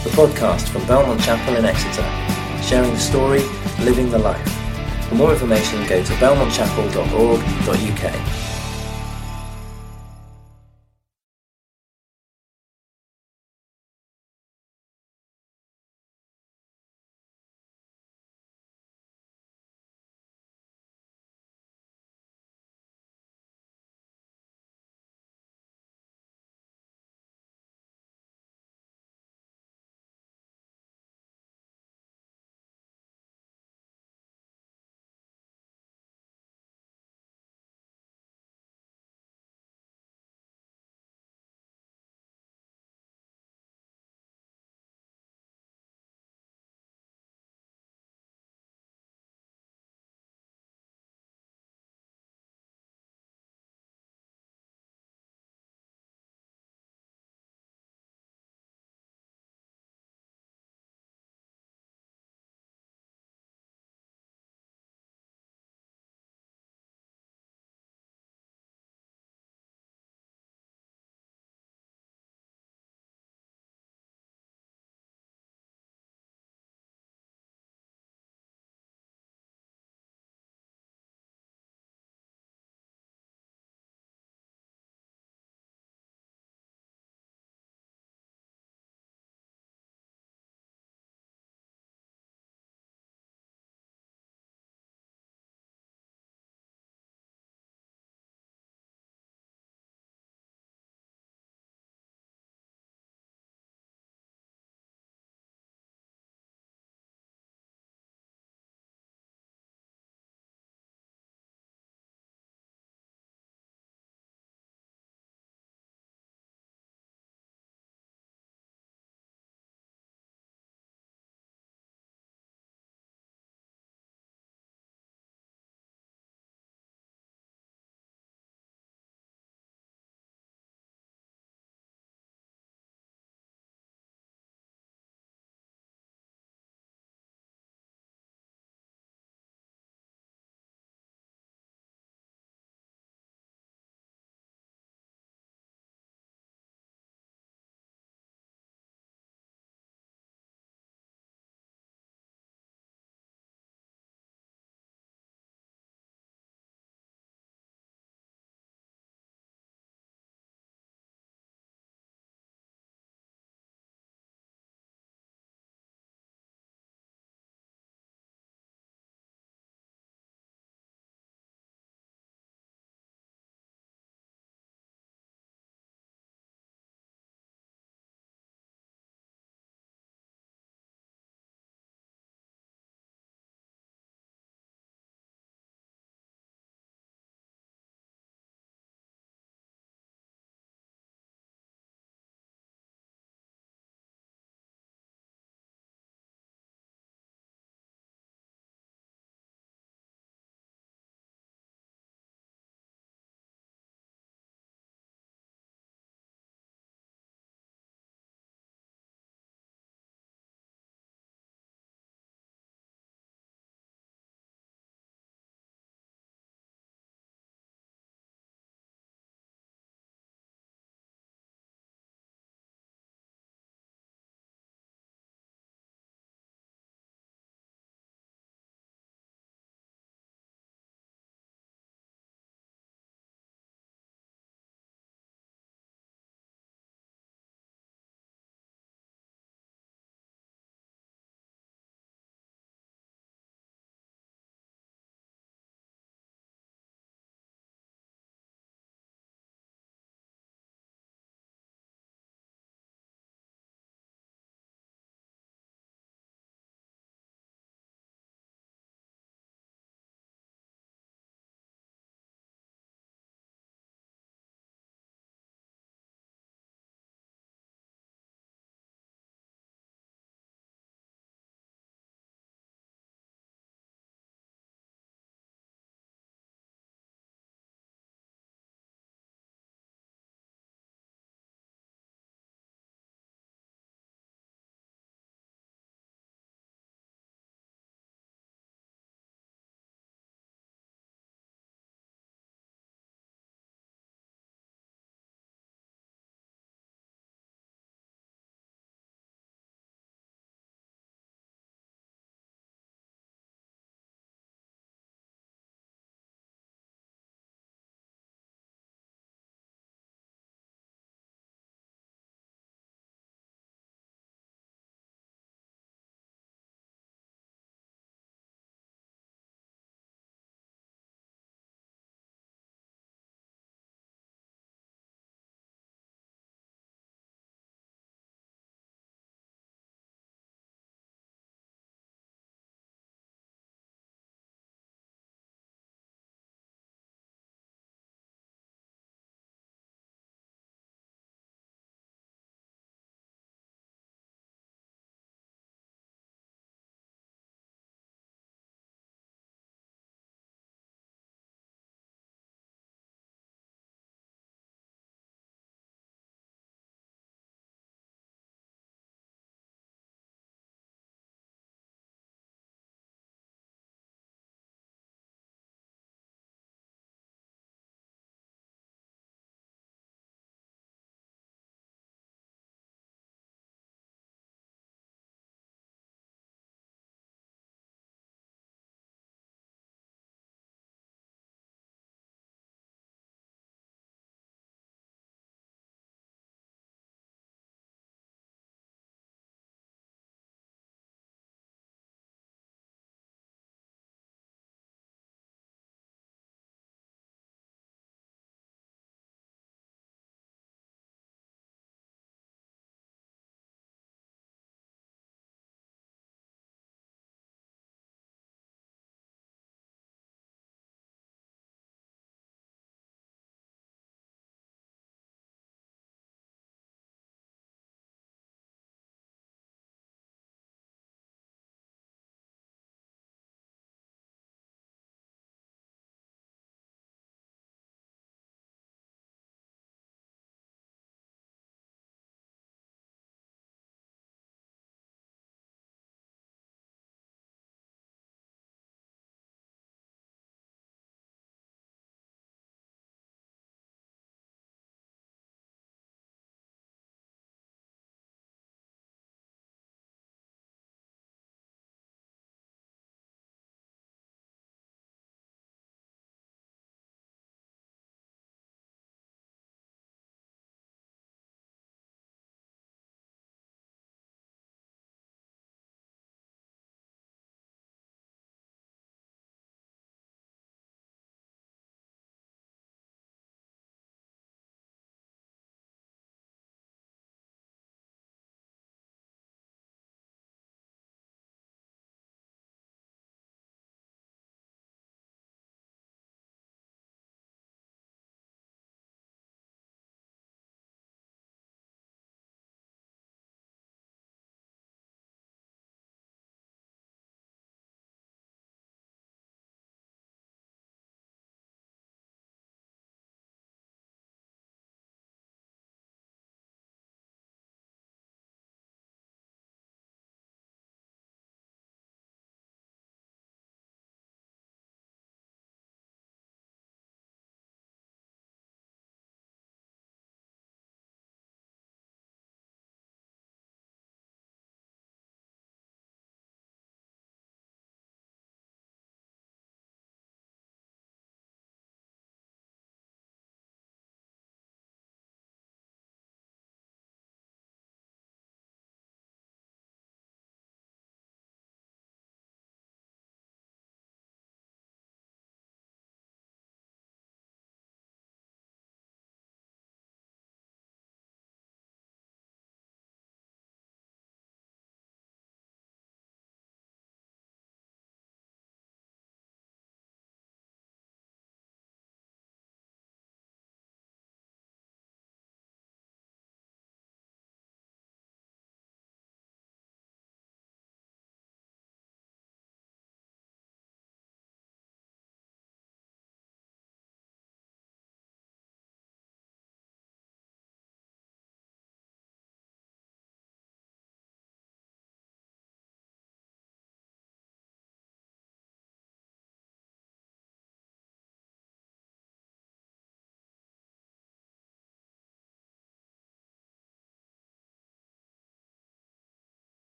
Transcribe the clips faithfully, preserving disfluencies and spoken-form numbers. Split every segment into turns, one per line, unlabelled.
the podcast from Belmont Chapel in Exeter, sharing the story, living the life. For more information, go to belmont chapel dot org dot U K.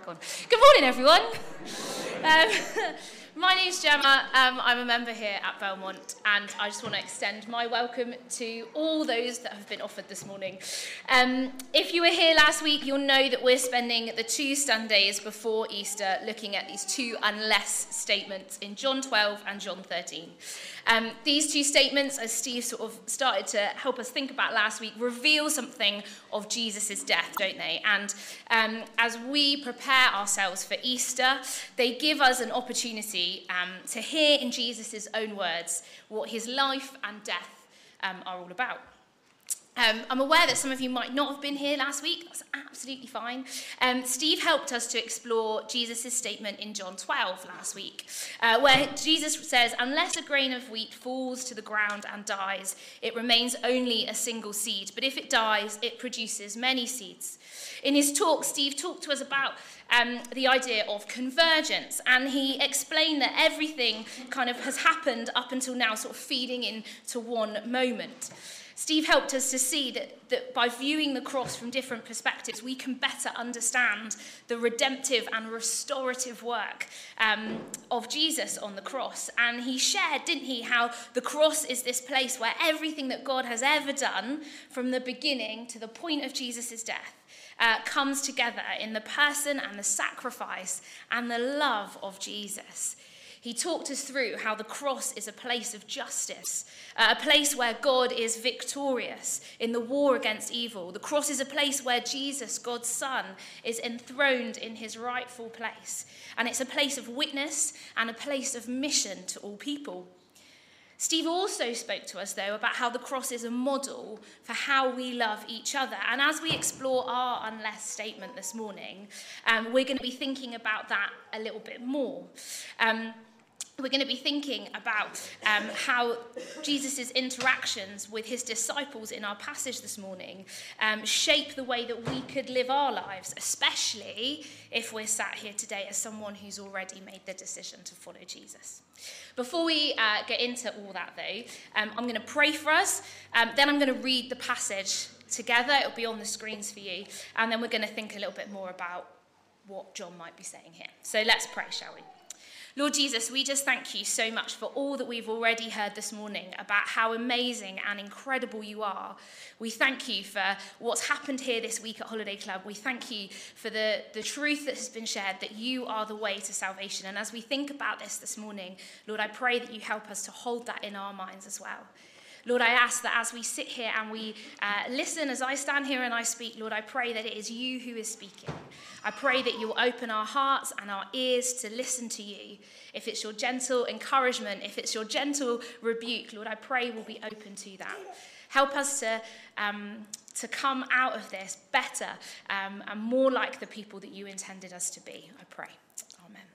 on. Good morning, everyone. Um, my name's Gemma. Um, I'm a member here at Belmont, and I just want to extend my welcome to all those that have been offered this morning. Um, if you were here last week, you'll know that we're spending the two Sundays before Easter looking at these two unless statements in John twelve and John thirteen. Um, these two statements, as Steve sort of started to help us think about last week, reveal something of Jesus' death, don't they? And um, as we prepare ourselves for Easter, they give us an opportunity um, to hear in Jesus' own words what his life and death um, are all about. Um, I'm aware that some of you might not have been here last week. That's absolutely fine. Um, Steve helped us to explore Jesus' statement in John twelve last week, uh, where Jesus says, unless a grain of wheat falls to the ground and dies, it remains only a single seed. But if it dies, it produces many seeds. In his talk, Steve talked to us about um, the idea of convergence, and he explained that everything kind of has happened up until now, sort of feeding into one moment. Steve helped us to see that, that by viewing the cross from different perspectives, we can better understand the redemptive and restorative work um, of Jesus on the cross. And he shared, didn't he, how the cross is this place where everything that God has ever done from the beginning to the point of Jesus' death uh, comes together in the person and the sacrifice and the love of Jesus. He talked us through how the cross is a place of justice, uh, a place where God is victorious in the war against evil. The cross is a place where Jesus, God's Son, is enthroned in his rightful place. And it's a place of witness and a place of mission to all people. Steve also spoke to us, though, about how the cross is a model for how we love each other. And as we explore our unless statement this morning, um, we're going to be thinking about that a little bit more. Um, We're going to be thinking about um, how Jesus' interactions with his disciples in our passage this morning um, shape the way that we could live our lives, especially if we're sat here today as someone who's already made the decision to follow Jesus. Before we uh, get into all that, though, um, I'm going to pray for us. Um, then I'm going to read the passage together. It'll be on the screens for you. And then we're going to think a little bit more about what John might be saying here. So let's pray, shall we? Lord Jesus, we just thank you so much for all that we've already heard this morning about how amazing and incredible you are. We thank you for what's happened here this week at Holiday Club. We thank you for the, the truth that has been shared, that you are the way to salvation. And as we think about this this morning, Lord, I pray that you help us to hold that in our minds as well. Lord, I ask that as we sit here and we uh, listen, as I stand here and I speak, Lord, I pray that it is you who is speaking. I pray that you'll open our hearts and our ears to listen to you. If it's your gentle encouragement, if it's your gentle rebuke, Lord, I pray we'll be open to that. Help us to, um, to come out of this better um, and more like the people that you intended us to be, I pray. Amen.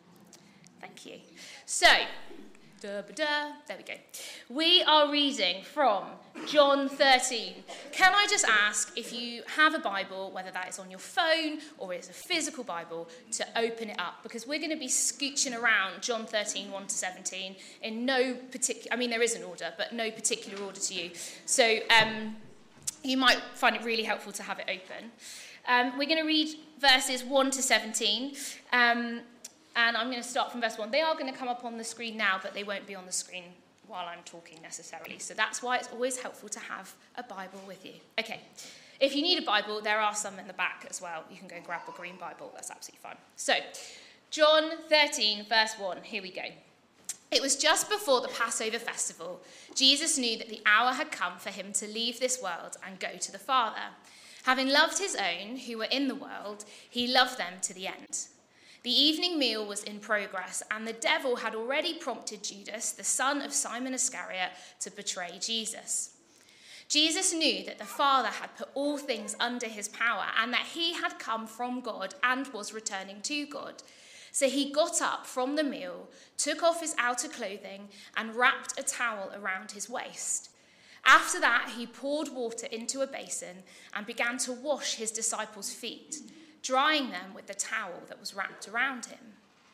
Thank you. So, Da, ba, da. There we go. We are reading from John thirteen. Can I just ask if you have a Bible, whether that is on your phone or it's a physical Bible, to open it up? Because we're going to be scooching around John thirteen, one to seventeen in no particular, I mean, there is an order, but no particular order to you. So um, you might find it really helpful to have it open. Um, we're going to read verses one to seventeen. Um, And I'm going to start from verse one. They are going to come up on the screen now, but they won't be on the screen while I'm talking necessarily. So that's why it's always helpful to have a Bible with you. Okay, if you need a Bible, there are some in the back as well. You can go grab a green Bible. That's absolutely fine. So, John thirteen, verse one. Here we go. It was just before the Passover festival. Jesus knew that the hour had come for him to leave this world and go to the Father. Having loved his own who were in the world, he loved them to the end. The evening meal was in progress, and the devil had already prompted Judas, the son of Simon Iscariot, to betray Jesus. Jesus knew that the Father had put all things under his power, and that he had come from God and was returning to God. So he got up from the meal, took off his outer clothing, and wrapped a towel around his waist. After that, he poured water into a basin and began to wash his disciples' feet, drying them with the towel that was wrapped around him.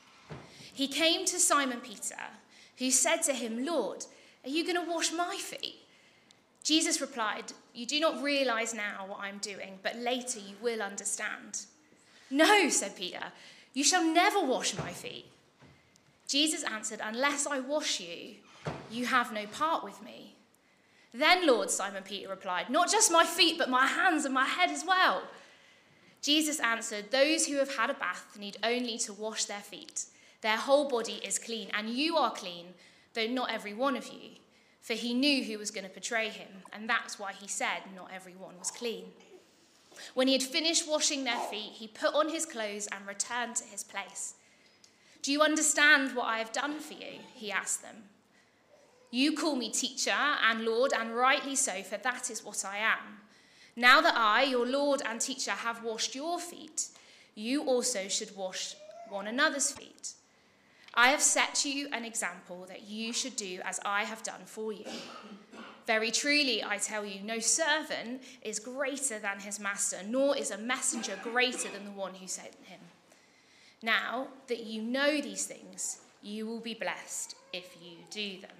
He came to Simon Peter, who said to him, "Lord, are you going to wash my feet?" Jesus replied, "You do not realize now what I'm doing, but later you will understand." "No," said Peter, "you shall never wash my feet." Jesus answered, "Unless I wash you, you have no part with me." "Then, Lord," Simon Peter replied, "not just my feet, but my hands and my head as well." Jesus answered, "Those who have had a bath need only to wash their feet. Their whole body is clean, and you are clean, though not every one of you." For he knew who was going to betray him, and that's why he said not everyone was clean. When he had finished washing their feet, he put on his clothes and returned to his place. "Do you understand what I have done for you?" he asked them. "You call me teacher and Lord, and rightly so, for that is what I am. Now that I, your Lord and teacher, have washed your feet, you also should wash one another's feet. I have set you an example that you should do as I have done for you. Very truly, I tell you, no servant is greater than his master, nor is a messenger greater than the one who sent him. Now that you know these things, you will be blessed if you do them."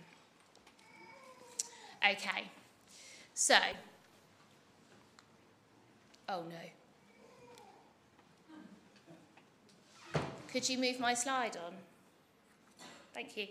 Okay, so, oh no. Could you move my slide on? Thank you.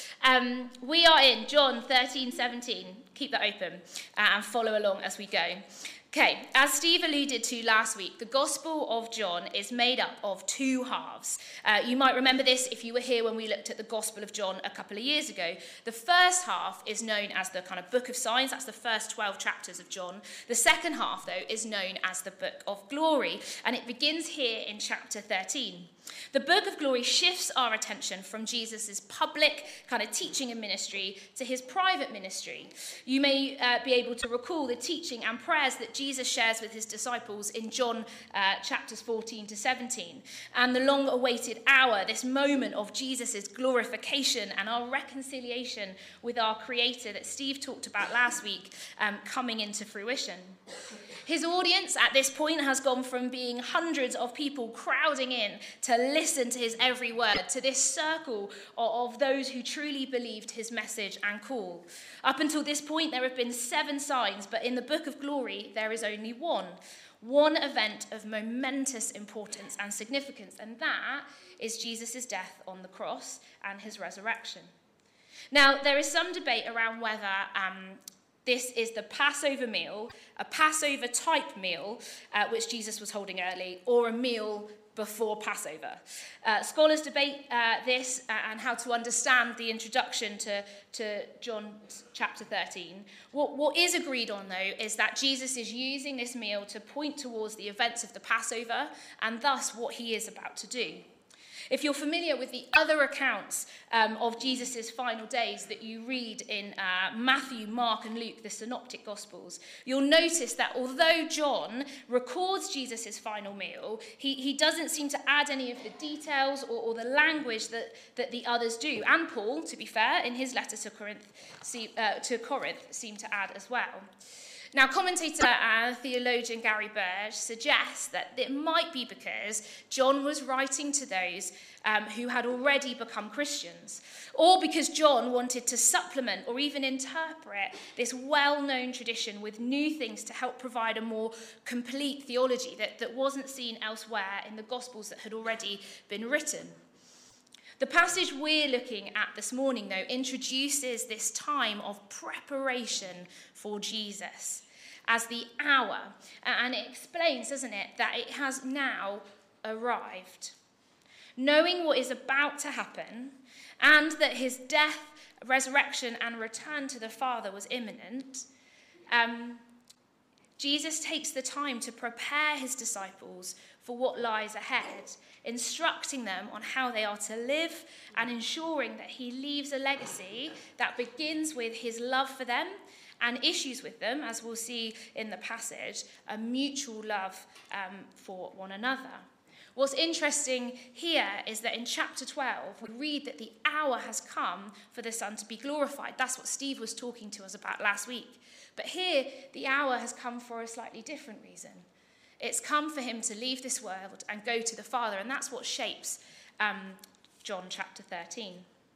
Um, we are in John thirteen seventeen. Keep that open uh, and follow along as we go. Okay, as Steve alluded to last week, the Gospel of John is made up of two halves. Uh, you might remember this if you were here when we looked at the Gospel of John a couple of years ago. The first half is known as the kind of Book of Signs. That's the first twelve chapters of John. The second half, though, is known as the Book of Glory, and it begins here in chapter thirteen. The Book of Glory shifts our attention from Jesus' public kind of teaching and ministry to his private ministry. You may uh, be able to recall the teaching and prayers that Jesus shares with his disciples in John uh, chapters fourteen to seventeen. And the long-awaited hour, this moment of Jesus' glorification and our reconciliation with our Creator that Steve talked about last week, um, coming into fruition. His audience at this point has gone from being hundreds of people crowding in to listen to his every word, to this circle of those who truly believed his message and call. Up until this point, there have been seven signs, but in the Book of Glory, there is only one. One event of momentous importance and significance, and that is Jesus' death on the cross and his resurrection. Now, there is some debate around whether um, this is the Passover meal, a Passover type meal, uh, which Jesus was holding early, or a meal before Passover. Uh, scholars debate uh, this uh, and how to understand the introduction to, to John chapter thirteen. What, what is agreed on, though, is that Jesus is using this meal to point towards the events of the Passover and thus what he is about to do. If you're familiar with the other accounts um, of Jesus' final days that you read in uh, Matthew, Mark, and Luke, the synoptic Gospels, you'll notice that although John records Jesus' final meal, he, he doesn't seem to add any of the details or, or the language that, that the others do. And Paul, to be fair, in his letter to Corinth, see, uh, to Corinth, seemed to add as well. Now, commentator and theologian Gary Burge suggests that it might be because John was writing to those um, who had already become Christians, or because John wanted to supplement or even interpret this well-known tradition with new things to help provide a more complete theology that, that wasn't seen elsewhere in the Gospels that had already been written. The passage we're looking at this morning, though, introduces this time of preparation for Jesus as the hour. And it explains, doesn't it, that it has now arrived. Knowing what is about to happen and that his death, resurrection, and return to the Father was imminent, um, Jesus takes the time to prepare his disciples for what lies ahead, instructing them on how they are to live and ensuring that he leaves a legacy that begins with his love for them and issues with them, as we'll see in the passage, a mutual love um, for one another. What's interesting here is that in chapter twelve, we read that the hour has come for the Son to be glorified. That's what Steve was talking to us about last week. But here, the hour has come for a slightly different reason. It's come for him to leave this world and go to the Father, and that's what shapes um, John chapter thirteen.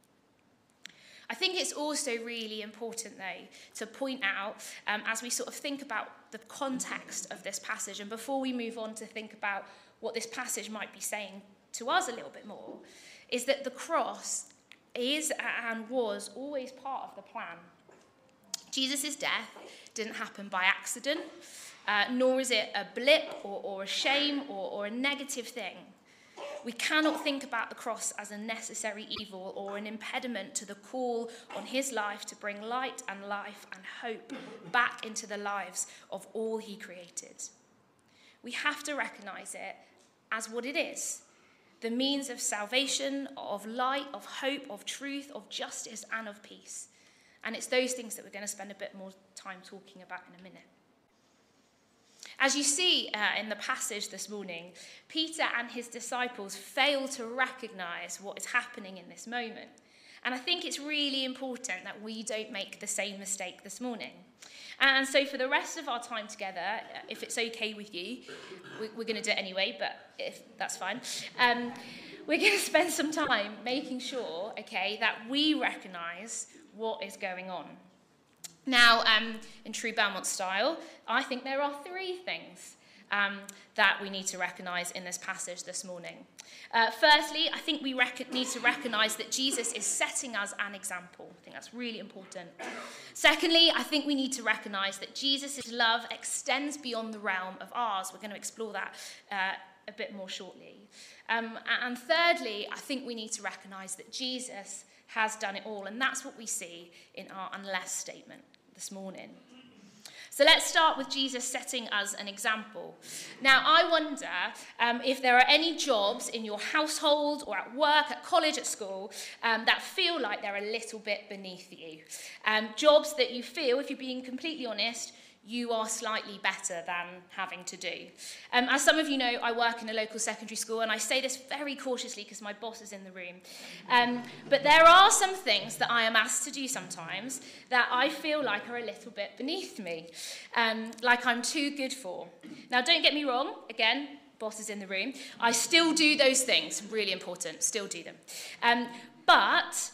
I think it's also really important, though, to point out, um, as we sort of think about the context of this passage, and before we move on to think about what this passage might be saying to us a little bit more is that the cross is and was always part of the plan. Jesus' death didn't happen by accident, uh, nor is it a blip or, or a shame or, or a negative thing. We cannot think about the cross as a necessary evil or an impediment to the call on his life to bring light and life and hope back into the lives of all he created. We have to recognize it as what it is, the means of salvation, of light, of hope, of truth, of justice, and of peace. And it's those things that we're going to spend a bit more time talking about in a minute. As you see uh, in the passage this morning, Peter and his disciples fail to recognize what is happening in this moment. And I think it's really important that we don't make the same mistake this morning. And so for the rest of our time together, if it's okay with you, we're going to do it anyway, but if that's fine, um, we're going to spend some time making sure, okay, that we recognize what is going on. Now, um, in true Belmont style, I think there are three things um, that we need to recognise in this passage this morning. Uh, firstly, I think we rec- need to recognise that Jesus is setting us an example. I think that's really important. Secondly, I think we need to recognise that Jesus' love extends beyond the realm of ours. We're going to explore that uh, a bit more shortly. Um, and thirdly, I think we need to recognise that Jesus has done it all, and that's what we see in our unless statement this morning. So let's start with Jesus setting us an example. Now, I wonder um, if there are any jobs in your household or at work, at college, at school, um, that feel like they're a little bit beneath you. Um, jobs that you feel, if you're being completely honest, you are slightly better than having to do. Um, as some of you know, I work in a local secondary school, and I say this very cautiously because my boss is in the room. Um, but there are some things that I am asked to do sometimes that I feel like are a little bit beneath me, um, like I'm too good for. Now, don't get me wrong, again, boss is in the room. I still do those things, really important, still do them. Um, but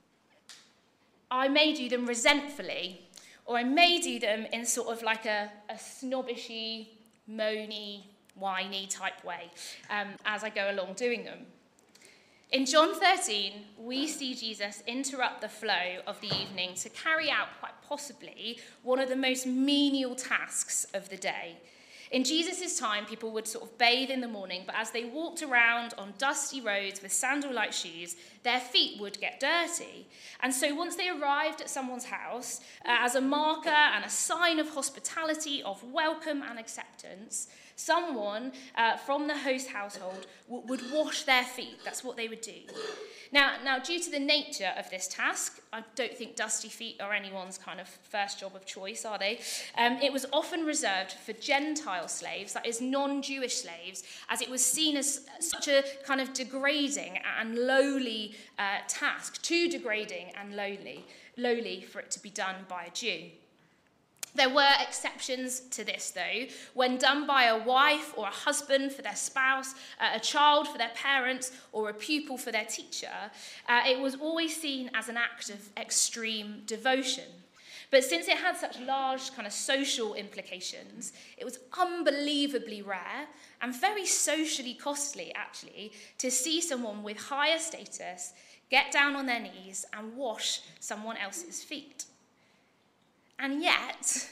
I may do them resentfully, or I may do them in sort of like a, a snobbishy, moany, whiny type way um, as I go along doing them. In John thirteen, we see Jesus interrupt the flow of the evening to carry out, quite possibly, one of the most menial tasks of the day. In Jesus' time, people would sort of bathe in the morning, but as they walked around on dusty roads with sandal-like shoes, their feet would get dirty. And so once they arrived at someone's house, uh, as a marker and a sign of hospitality, of welcome and acceptance, someone uh, from the host household w- would wash their feet. That's what they would do. Now, now, due to the nature of this task, I don't think dusty feet are anyone's kind of first job of choice, are they? Um, it was often reserved for Gentile slaves, that is non-Jewish slaves, as it was seen as such a kind of degrading and lowly uh, task, too degrading and lowly, lowly for it to be done by a Jew. There were exceptions to this, though, when done by a wife or a husband for their spouse, uh, a child for their parents, or a pupil for their teacher. Uh, it was always seen as an act of extreme devotion. But since it had such large kind of social implications, it was unbelievably rare and very socially costly, actually, to see someone with higher status get down on their knees and wash someone else's feet. And yet,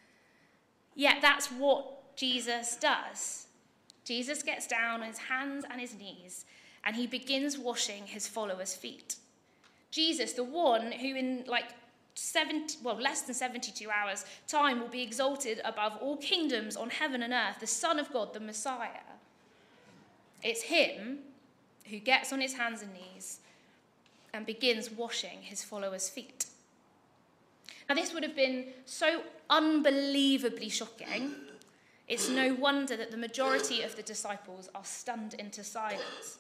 yet that's what Jesus does. Jesus gets down on his hands and his knees, and he begins washing his followers' feet. Jesus, the one who in like seventy, well, less than seventy-two hours time will be exalted above all kingdoms on heaven and earth, the Son of God, the Messiah. It's him who gets on his hands and knees and begins washing his followers' feet. Now, this would have been so unbelievably shocking, it's no wonder that the majority of the disciples are stunned into silence.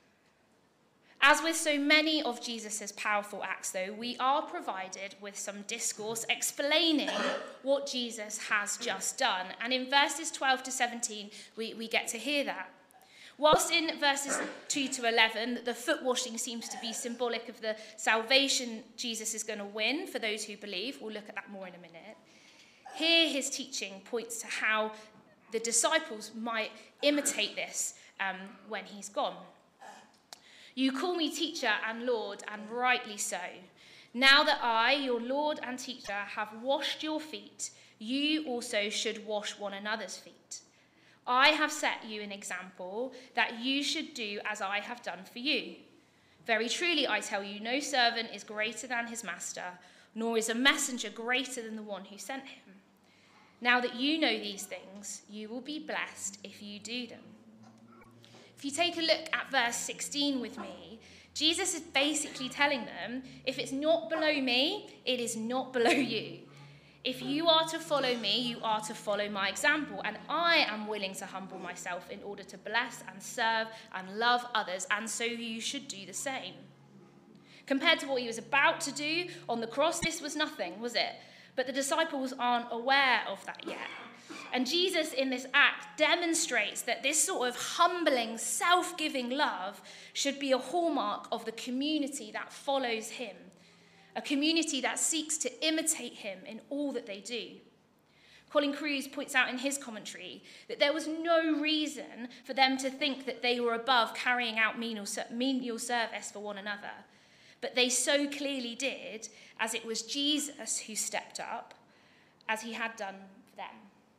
As with so many of Jesus' powerful acts, though, we are provided with some discourse explaining what Jesus has just done. And in verses twelve to seventeen, we, we get to hear that. Whilst in verses two to eleven, the foot washing seems to be symbolic of the salvation Jesus is going to win for those who believe. We'll look at that more in a minute. Here his teaching points to how the disciples might imitate this um, when he's gone. You call me teacher and Lord, and rightly so. Now that I, your Lord and teacher, have washed your feet, you also should wash one another's feet. I have set you an example that you should do as I have done for you. Very truly, I tell you, no servant is greater than his master, nor is a messenger greater than the one who sent him. Now that you know these things, you will be blessed if you do them. If you take a look at verse sixteen with me, Jesus is basically telling them, if it's not below me, it is not below you. If you are to follow me, you are to follow my example, and I am willing to humble myself in order to bless and serve and love others, and so you should do the same. Compared to what he was about to do on the cross, this was nothing, was it? But the disciples aren't aware of that yet. And Jesus in this act demonstrates that this sort of humbling, self-giving love should be a hallmark of the community that follows him, a community that seeks to imitate him in all that they do. Colin Cruz points out in his commentary that there was no reason for them to think that they were above carrying out menial service for one another, but they so clearly did, as it was Jesus who stepped up, as he had done for them.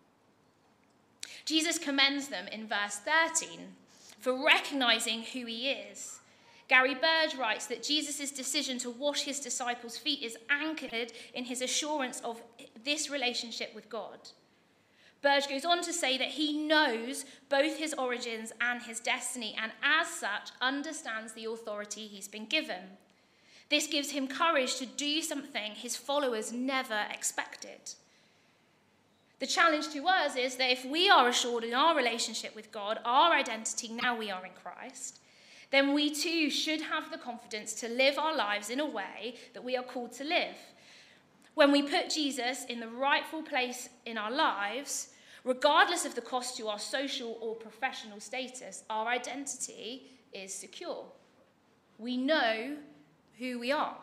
Jesus commends them in verse thirteen for recognizing who he is. Gary Burge writes that Jesus' decision to wash his disciples' feet is anchored in his assurance of this relationship with God. Burge goes on to say that he knows both his origins and his destiny, and as such understands the authority he's been given. This gives him courage to do something his followers never expected. The challenge to us is that if we are assured in our relationship with God, our identity now we are in Christ, then we too should have the confidence to live our lives in a way that we are called to live. When we put Jesus in the rightful place in our lives, regardless of the cost to our social or professional status, our identity is secure. We know who we are.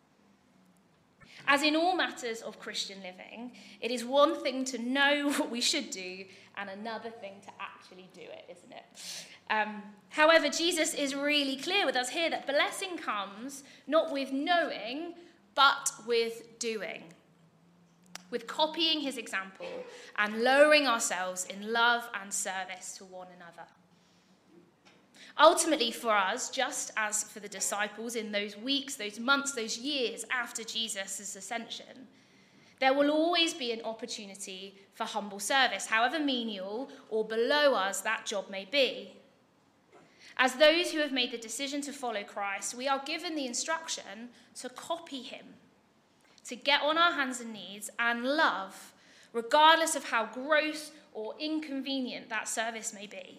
As in all matters of Christian living, it is one thing to know what we should do and another thing to actually do it, isn't it? Um, however, Jesus is really clear with us here that blessing comes not with knowing, but with doing, with copying his example and lowering ourselves in love and service to one another. Ultimately for us, just as for the disciples in those weeks, those months, those years after Jesus' ascension, there will always be an opportunity for humble service, however menial or below us that job may be. As those who have made the decision to follow Christ, we are given the instruction to copy him, to get on our hands and knees and love, regardless of how gross or inconvenient that service may be.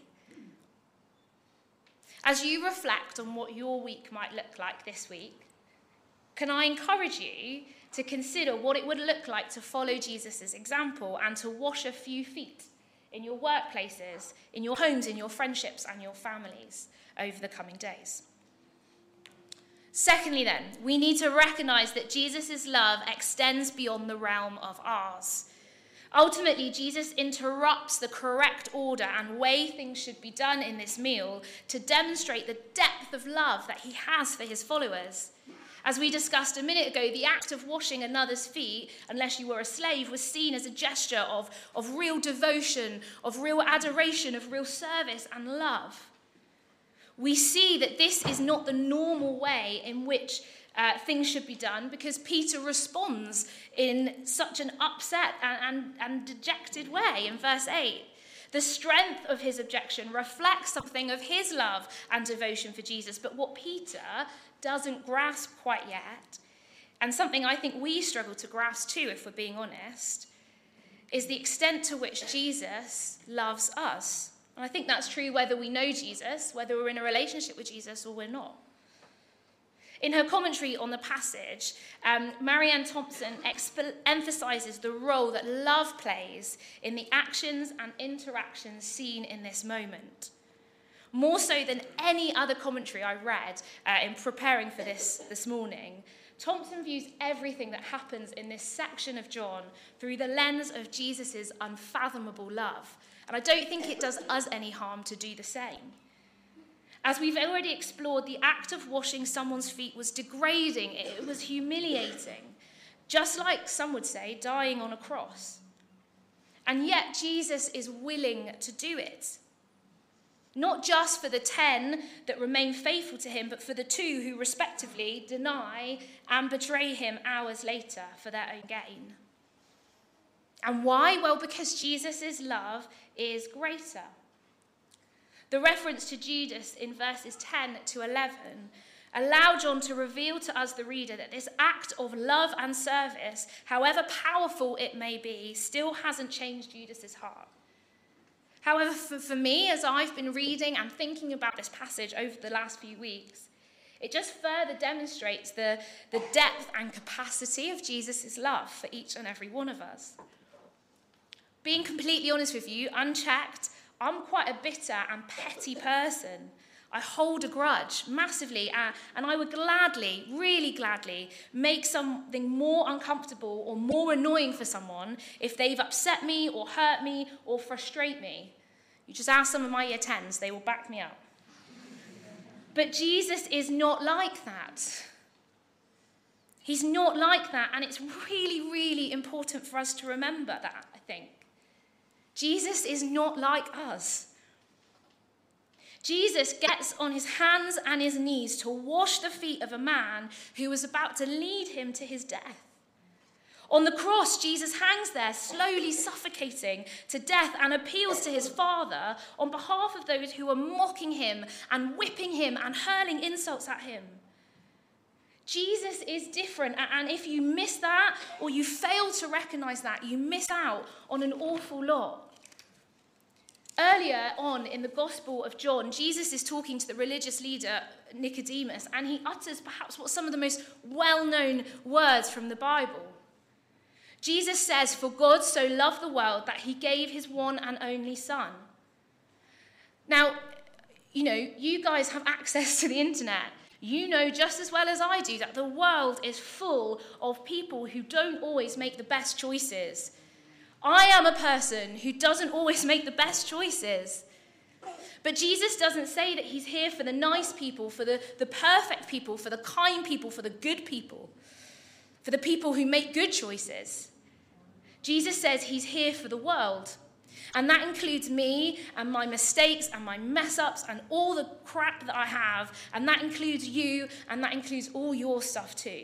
As you reflect on what your week might look like this week, can I encourage you to consider what it would look like to follow Jesus' example and to wash a few feet in your workplaces, in your homes, in your friendships, and your families over the coming days? Secondly, then, we need to recognize that Jesus' love extends beyond the realm of ours. Ultimately, Jesus interrupts the correct order and way things should be done in this meal to demonstrate the depth of love that he has for his followers. As we discussed a minute ago, the act of washing another's feet, unless you were a slave, was seen as a gesture of, of real devotion, of real adoration, of real service and love. We see that this is not the normal way in which Uh, things should be done, because Peter responds in such an upset and, and, and dejected way in verse eight. The strength of his objection reflects something of his love and devotion for Jesus, but what Peter doesn't grasp quite yet, and something I think we struggle to grasp too, if we're being honest, is the extent to which Jesus loves us. And I think that's true whether we know Jesus, whether we're in a relationship with Jesus or we're not. In her commentary on the passage, um, Marianne Thompson exp- emphasizes the role that love plays in the actions and interactions seen in this moment. More so than any other commentary I read uh, in preparing for this this morning, Thompson views everything that happens in this section of John through the lens of Jesus' unfathomable love. And I don't think it does us any harm to do the same. As we've already explored, the act of washing someone's feet was degrading, it was humiliating, just like some would say, dying on a cross. And yet Jesus is willing to do it. Not just for the ten that remain faithful to him, but for the two who respectively deny and betray him hours later for their own gain. And why? Well, because Jesus' love is greater. The reference to Judas in verses ten to eleven allow John to reveal to us, the reader, that this act of love and service, however powerful it may be, still hasn't changed Judas's heart. However, for, for me, as I've been reading and thinking about this passage over the last few weeks, it just further demonstrates the, the depth and capacity of Jesus' love for each and every one of us. Being completely honest with you, unchecked, I'm quite a bitter and petty person. I hold a grudge massively, uh, and I would gladly, really gladly, make something more uncomfortable or more annoying for someone if they've upset me or hurt me or frustrate me. You just ask some of my year tens, they will back me up. But Jesus is not like that. He's not like that, and it's really, really important for us to remember that, I think. Jesus is not like us. Jesus gets on his hands and his knees to wash the feet of a man who was about to lead him to his death. On the cross, Jesus hangs there, slowly suffocating to death, and appeals to his Father on behalf of those who are mocking him and whipping him and hurling insults at him. Jesus is different, and if you miss that or you fail to recognize that, you miss out on an awful lot. Earlier on in the Gospel of John, Jesus is talking to the religious leader Nicodemus, and he utters perhaps what some of the most well-known words from the Bible. Jesus says, "For God so loved the world that he gave his one and only Son." Now, you know, you guys have access to the internet. You know just as well as I do that the world is full of people who don't always make the best choices. I am a person who doesn't always make the best choices. But Jesus doesn't say that he's here for the nice people, for the, the perfect people, for the kind people, for the good people, for the people who make good choices. Jesus says he's here for the world. And that includes me and my mistakes and my mess-ups and all the crap that I have. And that includes you, and that includes all your stuff too.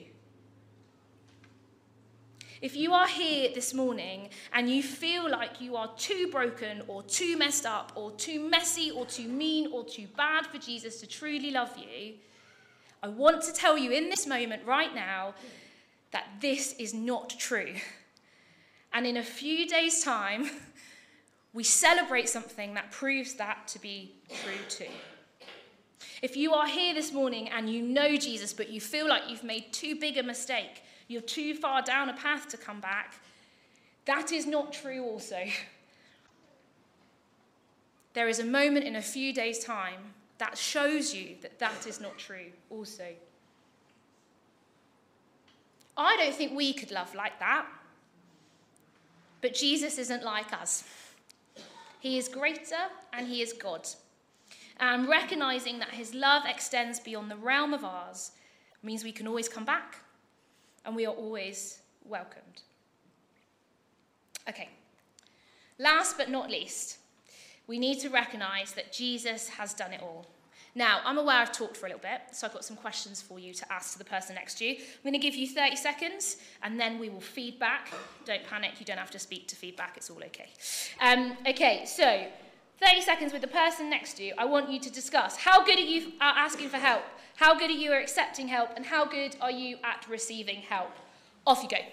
If you are here this morning and you feel like you are too broken or too messed up or too messy or too mean or too bad for Jesus to truly love you, I want to tell you in this moment right now that this is not true. And in a few days' time, we celebrate something that proves that to be true too. If you are here this morning and you know Jesus, but you feel like you've made too big a mistake, you're too far down a path to come back, that is not true also. There is a moment in a few days' time that shows you that that is not true also. I don't think we could love like that, but Jesus isn't like us. He is greater and he is God. And recognizing that his love extends beyond the realm of ours means we can always come back and we are always welcomed. Okay, last but not least, we need to recognize that Jesus has done it all. Now, I'm aware I've talked for a little bit, so I've got some questions for you to ask to the person next to you. I'm going to give you thirty seconds, and then we will feedback. Don't panic, you don't have to speak to feedback, it's all okay. Um, okay, so thirty seconds with the person next to you. I want you to discuss how good are you at asking for help, how good are you at accepting help, and how good are you at receiving help. Off you go.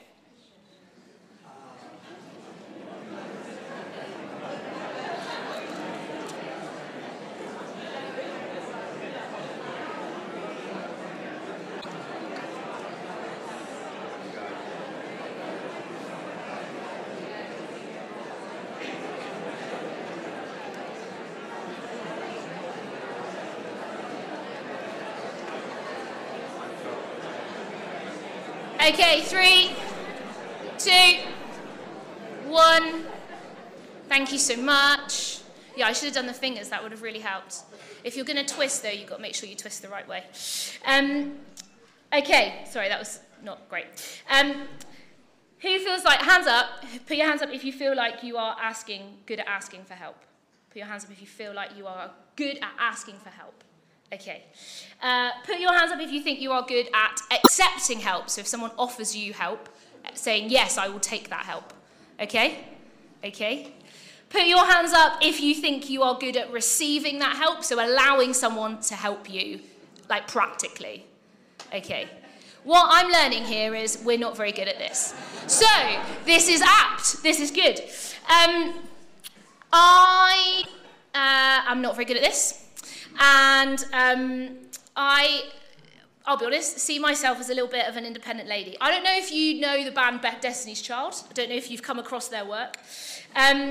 Okay, three, two, one. Thank you so much. Yeah, I should have done the fingers. That would have really helped. If you're going to twist, though, you've got to make sure you twist the right way. Um, okay, sorry, that was not great. Um, who feels like, hands up, put your hands up if you feel like you are asking, good at asking for help. Put your hands up if you feel like you are good at asking for help. Okay. Uh, put your hands up if you think you are good at accepting help. So if someone offers you help, saying, yes, I will take that help. Okay? Okay. Put your hands up if you think you are good at receiving that help, so allowing someone to help you, like practically. Okay. What I'm learning here is we're not very good at this. So, this is apt. This is good. Um, I uh, am not very good at this. And um, I, I'll be honest, see myself as a little bit of an independent lady. I don't know if you know the band Destiny's Child. I don't know if you've come across their work. Um,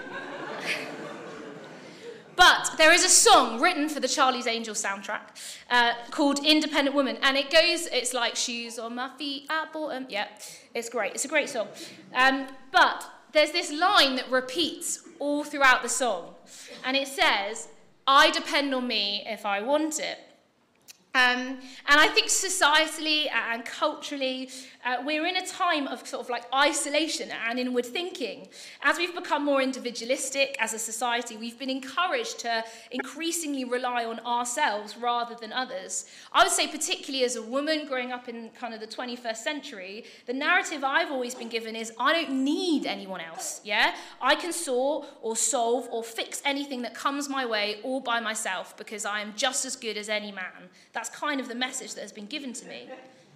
but there is a song written for the Charlie's Angels soundtrack uh, called Independent Woman. And it goes, it's like shoes on my feet at bottom. Yeah, it's great. It's a great song. Um, but there's this line that repeats all throughout the song. And it says, I depend on me if I want it. Um, and I think societally and culturally, uh, we're in a time of sort of like isolation and inward thinking. As we've become more individualistic as a society, we've been encouraged to increasingly rely on ourselves rather than others. I would say particularly as a woman growing up in kind of the twenty-first century, the narrative I've always been given is I don't need anyone else, yeah? I can sort or solve or fix anything that comes my way all by myself because I am just as good as any man. That's kind of the message that has been given to me.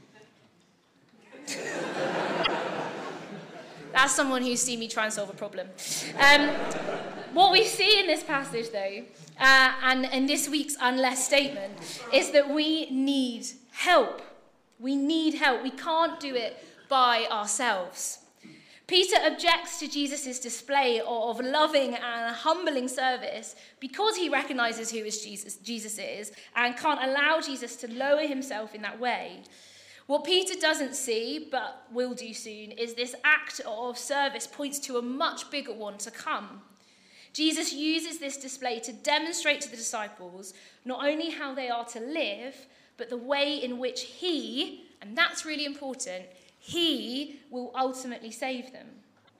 That's someone who's seen me try and solve a problem. Um, what we see in this passage, though, uh, and in this week's unless statement, is that we need help. We need help. We can't do it by ourselves. Peter objects to Jesus' display of loving and humbling service because he recognizes who is Jesus, Jesus is and can't allow Jesus to lower himself in that way. What Peter doesn't see, but will do soon, is this act of service points to a much bigger one to come. Jesus uses this display to demonstrate to the disciples not only how they are to live, but the way in which he, and that's really important, he will ultimately save them.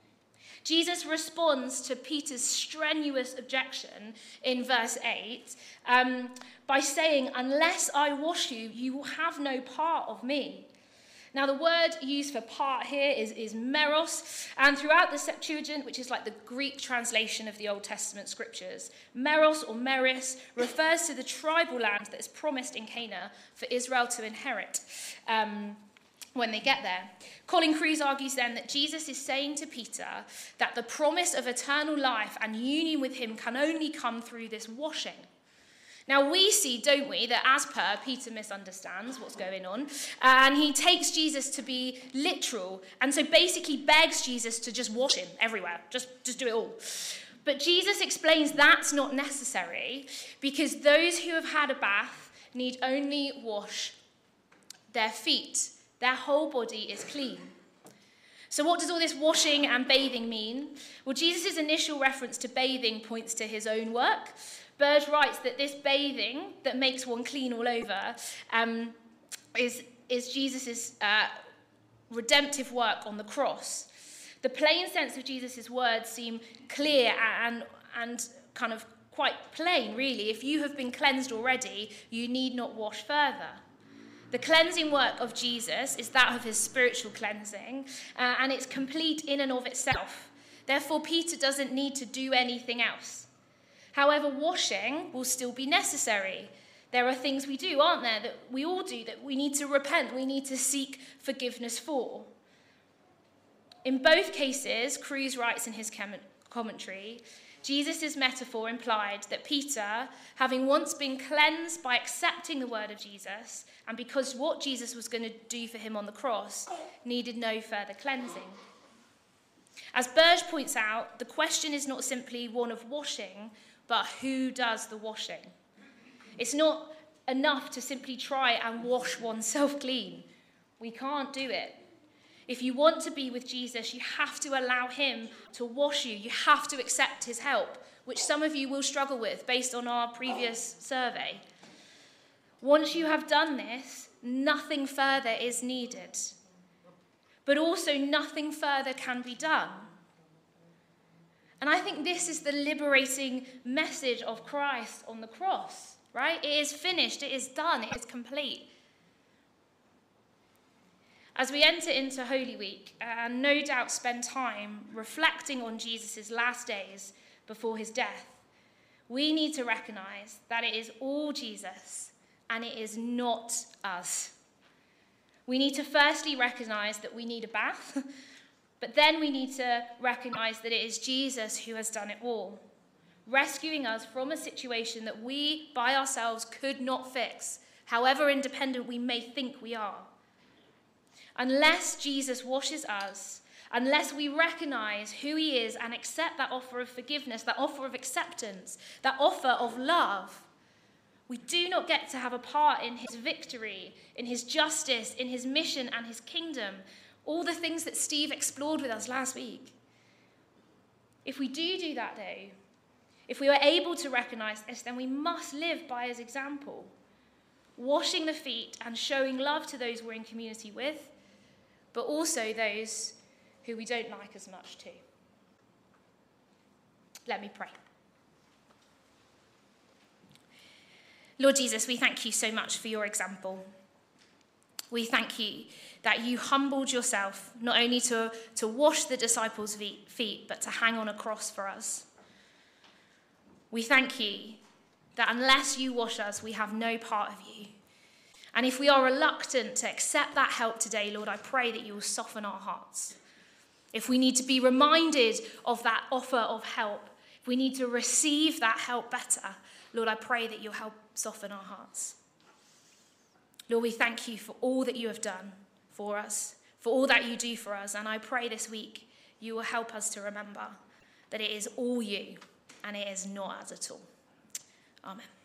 Jesus responds to Peter's strenuous objection in verse eight um, by saying, unless I wash you, you will have no part of me. Now, the word used for part here is, is meros, and throughout the Septuagint, which is like the Greek translation of the Old Testament scriptures, meros or meris refers to the tribal land that is promised in Canaan for Israel to inherit. Um, when they get there. Colin Kruse argues then that Jesus is saying to Peter that the promise of eternal life and union with him can only come through this washing. Now we see, don't we, that as per, Peter misunderstands what's going on, and he takes Jesus to be literal, and so basically begs Jesus to just wash him everywhere, just, just do it all. But Jesus explains that's not necessary, because those who have had a bath need only wash their feet. Their whole body is clean. So what does all this washing and bathing mean? Well, Jesus' initial reference to bathing points to his own work. Burge writes that this bathing that makes one clean all over um, is, is Jesus' uh, redemptive work on the cross. The plain sense of Jesus' words seem clear and, and kind of quite plain, really. If you have been cleansed already, you need not wash further. The cleansing work of Jesus is that of his spiritual cleansing, uh, and it's complete in and of itself. Therefore, Peter doesn't need to do anything else. However, washing will still be necessary. There are things we do, aren't there, that we all do, that we need to repent, we need to seek forgiveness for. In both cases, Kruse writes in his commentary, Jesus' metaphor implied that Peter, having once been cleansed by accepting the word of Jesus, and because what Jesus was going to do for him on the cross, needed no further cleansing. As Burge points out, the question is not simply one of washing, but who does the washing? It's not enough to simply try and wash oneself clean. We can't do it. If you want to be with Jesus, you have to allow him to wash you. You have to accept his help, which some of you will struggle with based on our previous survey. Once you have done this, nothing further is needed. But also nothing further can be done. And I think this is the liberating message of Christ on the cross, right? It is finished, it is done, it is complete. As we enter into Holy Week, and no doubt spend time reflecting on Jesus' last days before his death, we need to recognize that it is all Jesus and it is not us. We need to firstly recognize that we need a bath, but then we need to recognize that it is Jesus who has done it all, rescuing us from a situation that we by ourselves could not fix, however independent we may think we are. Unless Jesus washes us, unless we recognize who he is and accept that offer of forgiveness, that offer of acceptance, that offer of love, we do not get to have a part in his victory, in his justice, in his mission and his kingdom, all the things that Steve explored with us last week. If we do do that, though, if we are able to recognize this, then we must live by his example, washing the feet and showing love to those we're in community with, but also those who we don't like as much too. Let me pray. Lord Jesus, we thank you so much for your example. We thank you that you humbled yourself not only to, to wash the disciples' feet, but to hang on a cross for us. We thank you that unless you wash us, we have no part of you. And if we are reluctant to accept that help today, Lord, I pray that you will soften our hearts. If we need to be reminded of that offer of help, if we need to receive that help better, Lord, I pray that you'll help soften our hearts. Lord, we thank you for all that you have done for us, for all that you do for us. And I pray this week you will help us to remember that it is all you and it is not us at all. Amen.